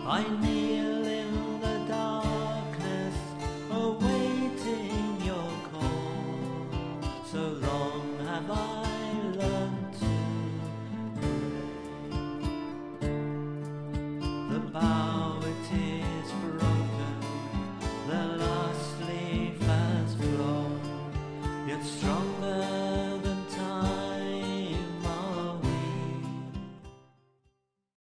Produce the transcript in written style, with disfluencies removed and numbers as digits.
I kneel in the darkness, awaiting your call. So long have I